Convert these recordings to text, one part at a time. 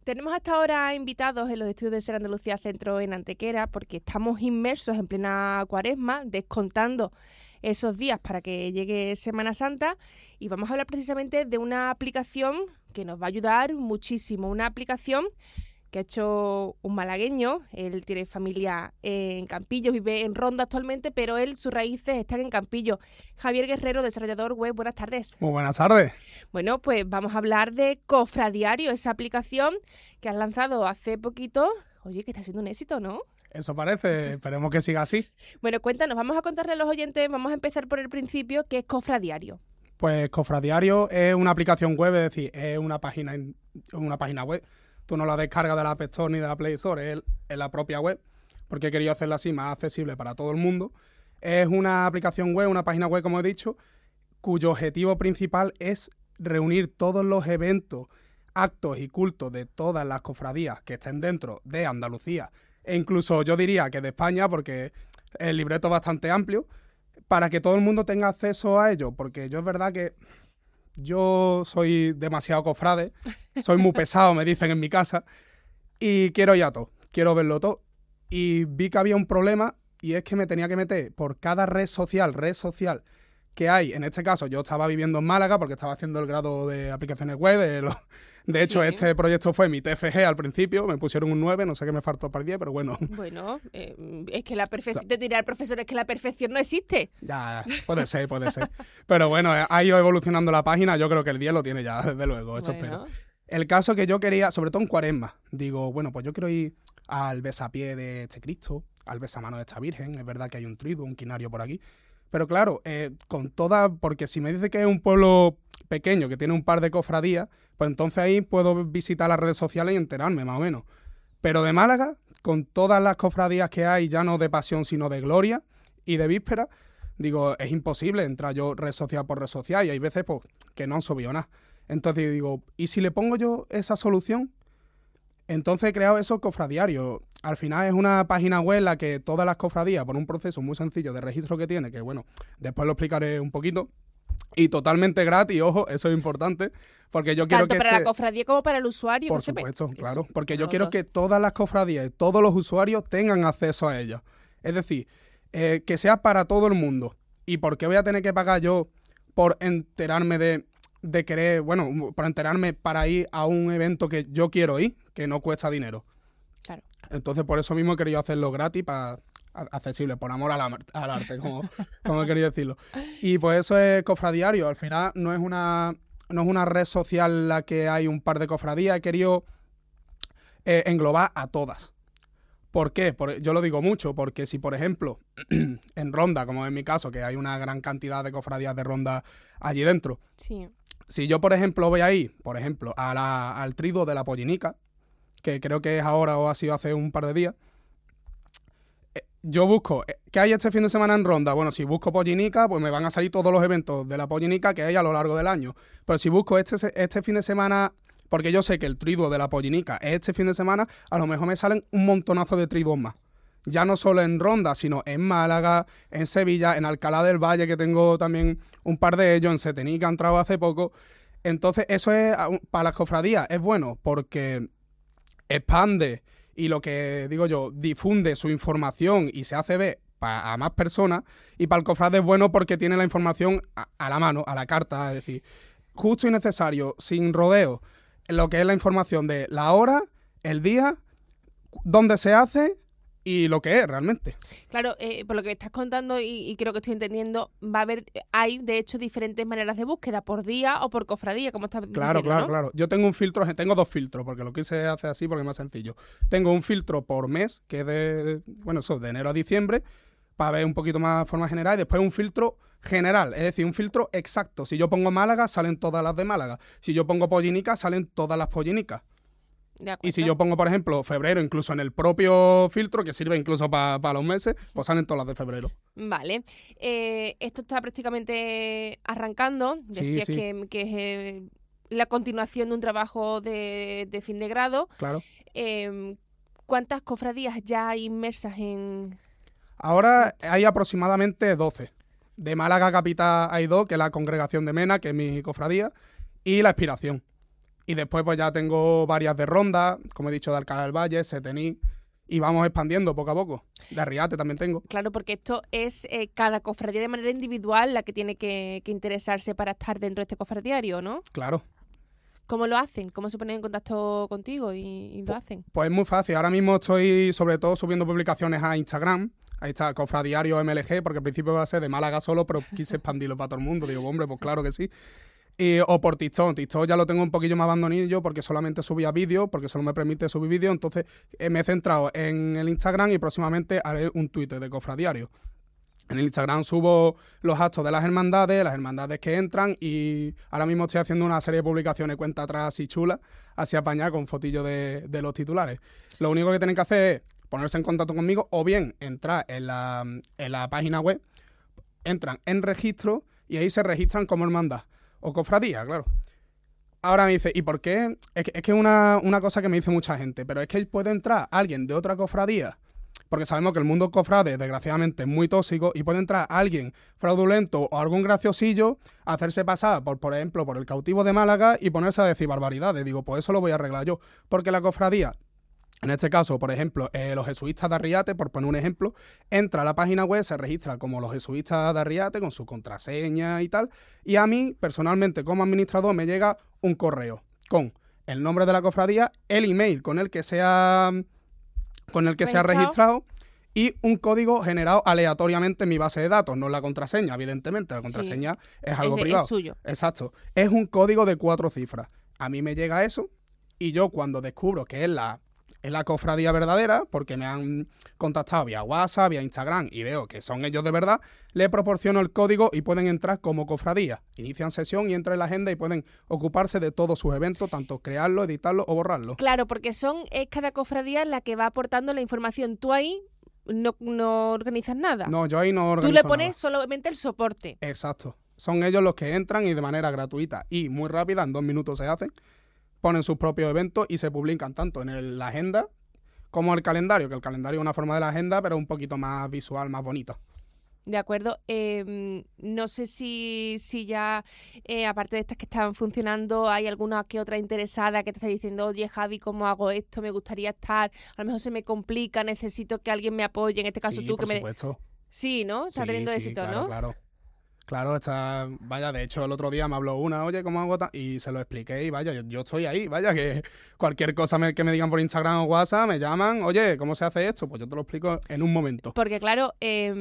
tenemos hasta ahora invitados en los estudios de Ser Andalucía Centro en Antequera porque estamos inmersos en plena Cuaresma, descontando esos días para que llegue Semana Santa, y vamos a hablar precisamente de una aplicación que nos va a ayudar muchísimo, una aplicación que ha hecho un malagueño. Él tiene familia en Campillo, vive en Ronda actualmente, pero sus raíces están en Campillo. Javier Guerrero, desarrollador web, buenas tardes. Muy buenas tardes. Bueno, pues vamos a hablar de Cofradiario, esa aplicación que has lanzado hace poquito. Oye, que está siendo un éxito, ¿no? Eso parece, esperemos que siga así. Bueno, cuéntanos, vamos a contarle a los oyentes, vamos a empezar por el principio, ¿qué es Cofradiario? Pues Cofradiario es una aplicación web, es decir, es una página web. Tú no la descargas de la App Store ni de la Play Store, es la propia web, porque he querido hacerla así más accesible para todo el mundo. Es una aplicación web, una página web, como he dicho, cuyo objetivo principal es reunir todos los eventos, actos y cultos de todas las cofradías que estén dentro de Andalucía, e incluso yo diría que de España, porque el libreto es bastante amplio, para que todo el mundo tenga acceso a ello, porque yo es verdad que yo soy demasiado cofrade, soy muy pesado, me dicen en mi casa, y quiero ir a todo, quiero verlo todo. Y vi que había un problema, y es que me tenía que meter por cada red social que hay. En este caso, yo estaba viviendo en Málaga porque estaba haciendo el grado de aplicaciones web. De hecho, Este proyecto fue mi TFG al principio, me pusieron un 9, no sé qué me faltó para el 10, pero bueno. Bueno, es que la perfección, te dirá el profesor, es que la perfección no existe. Ya, puede ser. Pero bueno, ha ido evolucionando la página, yo creo que el 10 lo tiene ya, desde luego, eso espero. El caso que yo quería, sobre todo en Cuaresma, digo, bueno, pues yo quiero ir al besapié de este Cristo, al besamano de esta Virgen, es verdad que hay un triduo, un quinario por aquí, pero claro, porque si me dice que es un pueblo pequeño, que tiene un par de cofradías, pues entonces ahí puedo visitar las redes sociales y enterarme más o menos. Pero de Málaga, con todas las cofradías que hay, ya no de pasión, sino de gloria y de víspera, digo, es imposible entrar yo red social por red social, y hay veces pues que no han subido nada. Entonces digo, ¿y si le pongo yo esa solución? Entonces he creado eso, Cofradiario. Al final es una página web en la que todas las cofradías, por un proceso muy sencillo de registro que tiene, que bueno, después lo explicaré un poquito, y totalmente gratis, ojo, eso es importante, porque yo quiero tanto para la cofradía como para el usuario. Por supuesto, claro, porque yo quiero que todas las cofradías y todos los usuarios tengan acceso a ellas. Es decir, que sea para todo el mundo. ¿Y por qué voy a tener que pagar yo por enterarme de querer, bueno, por enterarme para ir a un evento que yo quiero ir, que no cuesta dinero? Claro. Entonces, por eso mismo he querido hacerlo gratis, accesible, por amor al arte, como he querido decirlo. Y pues eso es Cofradiario. Al final no es una red social en la que hay un par de cofradías. He querido englobar a todas. ¿Por qué? Yo lo digo mucho, porque si, por ejemplo, en Ronda, como en mi caso, que hay una gran cantidad de cofradías de Ronda allí dentro, sí. Si yo, por ejemplo, voy a ir, al triduo de la Pollinica, que creo que es ahora o ha sido hace un par de días, yo busco, ¿qué hay este fin de semana en Ronda? Bueno, si busco Pollinica, pues me van a salir todos los eventos de la Pollinica que hay a lo largo del año. Pero si busco este fin de semana, porque yo sé que el triduo de la Pollinica es este fin de semana, a lo mejor me salen un montonazo de triduos más. Ya no solo en Ronda, sino en Málaga, en Sevilla, en Alcalá del Valle, que tengo también un par de ellos, en Setení, que ha entrado hace poco. Entonces, eso es, para las cofradías, es bueno porque expande y lo que digo yo, difunde su información y se hace ver a más personas, y para el cofrade es bueno porque tiene la información a la mano, a la carta, es decir, justo y necesario, sin rodeo, lo que es la información de la hora, el día, dónde se hace y lo que es realmente. Claro, por lo que me estás contando y creo que estoy entendiendo, hay de hecho diferentes maneras de búsqueda, por día o por cofradía, como estás diciendo, ¿no? Claro. Yo tengo tengo 2 filtros, porque lo quise hacer así porque es más sencillo. Tengo un filtro por mes, que es de enero a diciembre, para ver un poquito más forma general, y después un filtro general, es decir, un filtro exacto. Si yo pongo Málaga, salen todas las de Málaga. Si yo pongo Pollinica, salen todas las Pollinicas. Y si yo pongo, por ejemplo, febrero, incluso en el propio filtro, que sirve incluso para los meses, pues salen todas las de febrero. Vale. Esto está prácticamente arrancando. Decías sí. que es la continuación de un trabajo de fin de grado. Claro. ¿Cuántas cofradías ya hay inmersas en...? Ahora hay aproximadamente 12. De Málaga capital hay 2, que es la Congregación de Mena, que es mi cofradía, y la Expiración. Y después pues ya tengo varias de Ronda, como he dicho, de Alcalá del Valle, Setení, y vamos expandiendo poco a poco. De Arriate también tengo. Claro, porque esto es cada cofradía de manera individual la que tiene que interesarse para estar dentro de este cofradiario, ¿no? Claro. ¿Cómo lo hacen? ¿Cómo se ponen en contacto contigo y lo hacen? Pues es muy fácil. Ahora mismo estoy sobre todo subiendo publicaciones a Instagram. Ahí está, Cofradiario MLG, porque al principio iba a ser de Málaga solo, pero quise expandirlo para todo el mundo. Digo, hombre, pues claro que sí. O por TikTok. TikTok ya lo tengo un poquillo más abandonillo porque solamente subía vídeos, porque solo me permite subir vídeos. Entonces me he centrado en el Instagram y próximamente haré un Twitter de Cofradiario. En el Instagram subo los actos de las hermandades que entran, y ahora mismo estoy haciendo una serie de publicaciones cuenta atrás y chulas, así apañadas con fotillos de los titulares. Lo único que tienen que hacer es ponerse en contacto conmigo o bien entrar en la página web, entran en registro y ahí se registran como hermandad o cofradía, claro. Ahora me dice, ¿y por qué? Es que es una cosa que me dice mucha gente, pero es que puede entrar alguien de otra cofradía, porque sabemos que el mundo cofrade, desgraciadamente, es muy tóxico, y puede entrar alguien fraudulento o algún graciosillo a hacerse pasar por ejemplo, por el cautivo de Málaga y ponerse a decir barbaridades. Digo, pues eso lo voy a arreglar yo, porque la cofradía, en este caso, por ejemplo, los jesuitas de Arriate, por poner un ejemplo, entra a la página web, se registra como los jesuitas de Arriate con su contraseña y tal, y a mí, personalmente, como administrador, me llega un correo con el nombre de la cofradía, el email con el que se ha registrado y un código generado aleatoriamente en mi base de datos, no la contraseña, evidentemente, la contraseña es algo privado. Es suyo. Exacto, es un código de 4 cifras. A mí me llega eso y yo cuando descubro que es la cofradía verdadera, porque me han contactado vía WhatsApp, vía Instagram, y veo que son ellos de verdad, le proporciono el código y pueden entrar como cofradía. Inician sesión y entran en la agenda y pueden ocuparse de todos sus eventos, tanto crearlo, editarlo o borrarlo. Claro, porque es cada cofradía la que va aportando la información. Tú ahí no organizas nada. No, yo ahí no organizo Tú le pones nada. solamente el soporte. Exacto. Son ellos los que entran y de manera gratuita y muy rápida, en 2 minutos se hacen, ponen sus propios eventos y se publican tanto en la agenda como el calendario, que el calendario es una forma de la agenda, pero un poquito más visual, más bonita. De acuerdo. No sé si ya, aparte de estas que están funcionando, hay alguna que otra interesada que te está diciendo, oye, Javi, ¿cómo hago esto? Me gustaría estar, a lo mejor se me complica, necesito que alguien me apoye, en este caso Sí, tú por que supuesto. Sí, ¿no? Está teniendo éxito, claro, ¿no? Claro. Claro, vaya, de hecho el otro día me habló una, oye, ¿cómo hago? Y se lo expliqué y vaya, yo estoy ahí, vaya, que cualquier cosa que me digan por Instagram o WhatsApp, me llaman, oye, ¿cómo se hace esto? Pues yo te lo explico en un momento. Porque claro,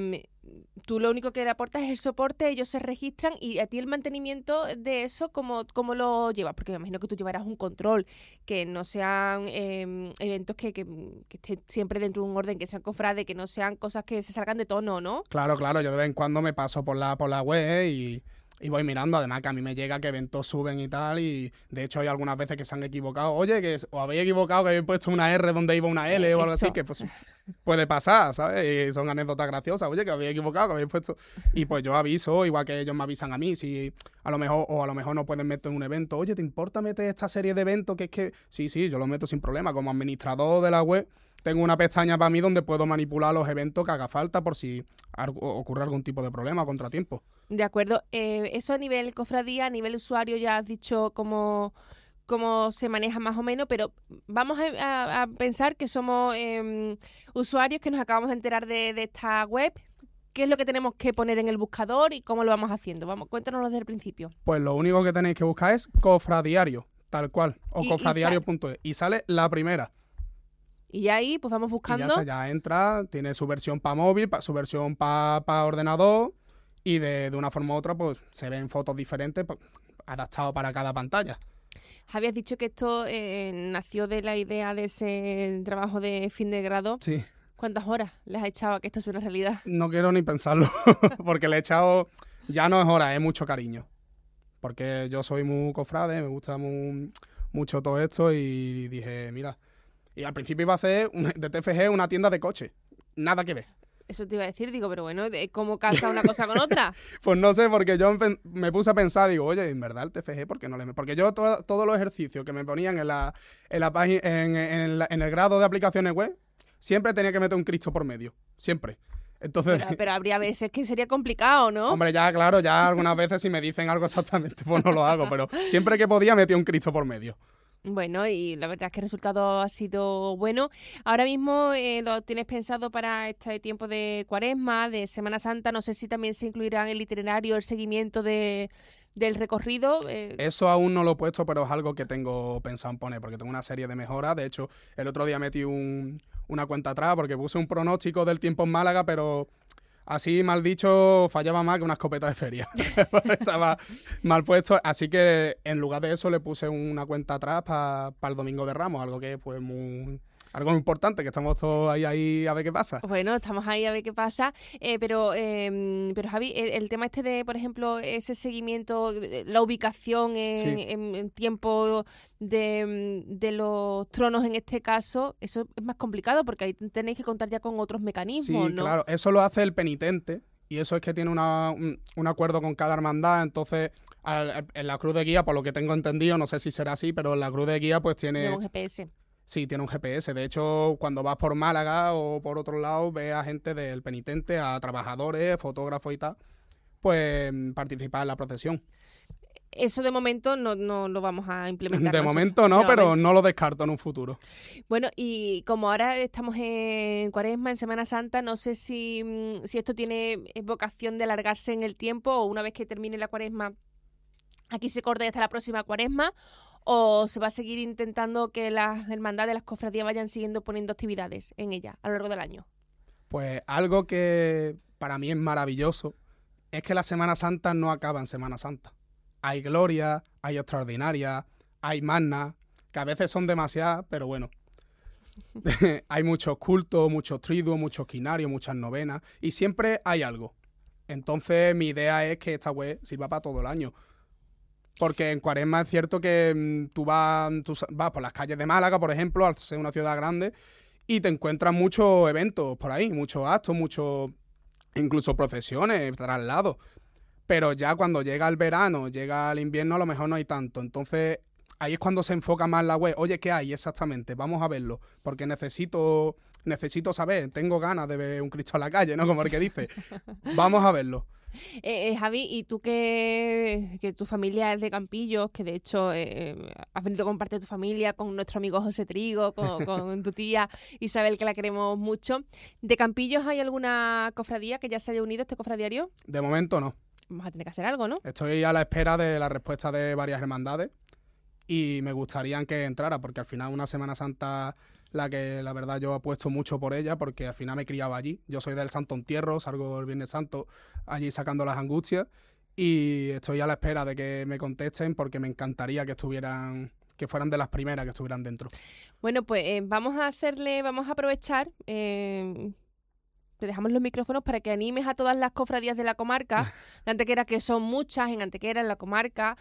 tú lo único que le aportas es el soporte, ellos se registran y a ti el mantenimiento de eso, ¿cómo lo llevas? Porque me imagino que tú llevarás un control, que no sean eventos que estén siempre dentro de un orden, que sean cofrades, que no sean cosas que se salgan de tono, ¿no? Claro, yo de vez en cuando me paso por la web y voy mirando, además que a mí me llega que eventos suben y tal, y de hecho hay algunas veces que se han equivocado. Oye, que os habéis equivocado, que habéis puesto una R donde iba una L o algo así, que pues puede pasar, ¿sabes? Y son anécdotas graciosas. Oye, que habéis equivocado, que habéis puesto... Y pues yo aviso, igual que ellos me avisan a mí, si a lo mejor no pueden meter en un evento. Oye, ¿te importa meter esta serie de eventos? Que es que... Sí, yo lo meto sin problema. Como administrador de la web, tengo una pestaña para mí donde puedo manipular los eventos que haga falta por si ocurre algún tipo de problema o contratiempo. De acuerdo. Eso a nivel cofradía, a nivel usuario ya has dicho cómo se maneja más o menos, pero vamos a pensar que somos usuarios que nos acabamos de enterar de esta web. ¿Qué es lo que tenemos que poner en el buscador y cómo lo vamos haciendo? Cuéntanoslo desde el principio. Pues lo único que tenéis que buscar es Cofradiario, tal cual, o cofradiario.es, y sale la primera. Y ahí pues vamos buscando. Y ya entra, tiene su versión para móvil, su versión para ordenador, y de una forma u otra pues se ven fotos diferentes adaptado para cada pantalla. Javi, has dicho que esto nació de la idea de ese trabajo de fin de grado. Sí. ¿Cuántas horas les has echado a que esto sea una realidad? No quiero ni pensarlo, porque le he echado, ya no es hora, es mucho cariño. Porque yo soy muy cofrade, me gusta mucho todo esto y dije, mira... Y al principio iba a hacer de TFG una tienda de coches. Nada que ver. Eso te iba a decir, digo, pero bueno, ¿cómo casa una cosa con otra? Pues no sé, porque yo me puse a pensar, digo, oye, en verdad el TFG, ¿por qué no le...? Porque yo todos los ejercicios que me ponían en la página, en el grado de aplicaciones web, siempre tenía que meter un Cristo por medio. Siempre. Entonces... Pero habría veces que sería complicado, ¿no? Hombre, ya, claro, ya algunas veces si me dicen algo exactamente, pues no lo hago, pero siempre que podía metía un Cristo por medio. Bueno, y la verdad es que el resultado ha sido bueno. Ahora mismo lo tienes pensado para este tiempo de Cuaresma, de Semana Santa. No sé si también se incluirá en el itinerario el seguimiento del recorrido. Eso aún no lo he puesto, pero es algo que tengo pensado en poner, porque tengo una serie de mejoras. De hecho, el otro día metí una cuenta atrás porque puse un pronóstico del tiempo en Málaga, pero así mal dicho, fallaba más que una escopeta de feria. Estaba mal puesto. Así que en lugar de eso le puse una cuenta atrás para el Domingo de Ramos, algo que pues algo muy importante, que estamos todos ahí a ver qué pasa. Bueno, estamos ahí a ver qué pasa, pero Javi, el tema este de, por ejemplo, ese seguimiento, la ubicación en tiempo de los tronos en este caso, eso es más complicado porque ahí tenéis que contar ya con otros mecanismos, Sí, ¿no? claro, eso lo hace el penitente y eso es que tiene un acuerdo con cada hermandad, entonces en la cruz de guía, por lo que tengo entendido, no sé si será así, pero en la cruz de guía pues tiene... Lleva un GPS. Sí, tiene un GPS. De hecho, cuando vas por Málaga o por otro lado, ves a gente del penitente, a trabajadores, fotógrafos y tal, pues participar en la procesión. Eso de momento no lo vamos a implementar. De momento no, pero no lo descarto en un futuro. Bueno, y como ahora estamos en Cuaresma, en Semana Santa, no sé si esto tiene vocación de alargarse en el tiempo o una vez que termine la Cuaresma, aquí se corta hasta la próxima Cuaresma, o se va a seguir intentando que las hermandades, las cofradías vayan siguiendo poniendo actividades en ella a lo largo del año. Pues algo que para mí es maravilloso es que la Semana Santa no acaba en Semana Santa. Hay gloria, hay extraordinaria, hay magna, que a veces son demasiadas, pero bueno. Hay muchos cultos, muchos triduos, muchos quinarios, muchas novenas, y siempre hay algo. Entonces mi idea es que esta web sirva para todo el año. Porque en Cuaresma es cierto que tú vas por las calles de Málaga, por ejemplo, al ser una ciudad grande, y te encuentras muchos eventos por ahí, muchos actos, incluso procesiones, traslados. Pero ya cuando llega el verano, llega el invierno, a lo mejor no hay tanto. Entonces ahí es cuando se enfoca más la web. Oye, ¿qué hay exactamente? Vamos a verlo, porque necesito saber, tengo ganas de ver un Cristo en la calle, ¿no? Como el que dice. Vamos a verlo. Javi, y tú que tu familia es de Campillos, que de hecho has venido con parte de tu familia, con nuestro amigo José Trigo, con tu tía Isabel, que la queremos mucho. ¿De Campillos hay alguna cofradía que ya se haya unido a este cofradiario? De momento no. Vamos a tener que hacer algo, ¿no? Estoy a la espera de la respuesta de varias hermandades y me gustaría que entrara, porque al final una Semana Santa la que la verdad yo apuesto mucho por ella, porque al final me criaba allí. Yo soy del Santo Entierro, salgo el Viernes Santo allí sacando las angustias y estoy a la espera de que me contesten porque me encantaría que fueran de las primeras que estuvieran dentro. Bueno, pues vamos a aprovechar... te dejamos los micrófonos para que animes a todas las cofradías de la comarca, de Antequera, que son muchas en Antequera, en la comarca,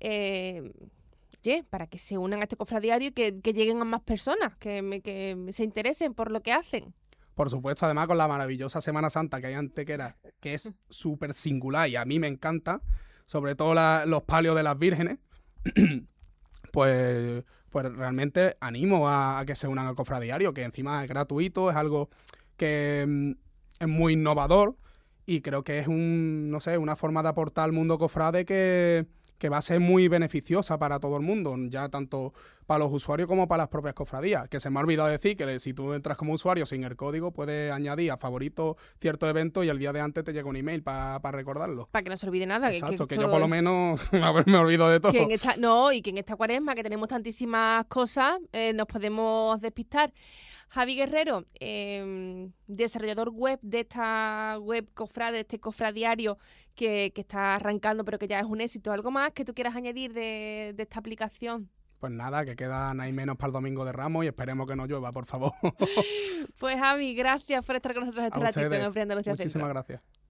para que se unan a este cofradiario y que lleguen a más personas, que se interesen por lo que hacen. Por supuesto, además con la maravillosa Semana Santa que hay en Antequera, que es súper singular y a mí me encanta, sobre todo los palios de las vírgenes, pues realmente animo a que se unan al cofradiario, que encima es gratuito, es algo que es muy innovador y creo que es una forma de aportar al mundo cofrade que va a ser muy beneficiosa para todo el mundo, ya tanto para los usuarios como para las propias cofradías. Que se me ha olvidado decir que si tú entras como usuario sin el código, puedes añadir a favorito cierto evento y el día de antes te llega un email para recordarlo. Para que no se olvide nada. Exacto, que yo por lo menos me olvido de todo. Y que en esta Cuaresma, que tenemos tantísimas cosas, nos podemos despistar. Javi Guerrero, desarrollador web de esta web cofrade, de este cofradiario que está arrancando pero que ya es un éxito. ¿Algo más que tú quieras añadir de esta aplicación? Pues nada, que quedan ahí menos para el Domingo de Ramos y esperemos que no llueva, por favor. Pues Javi, gracias por estar con nosotros este ratito en Enfriando Andalucía Centro. Muchísimas gracias.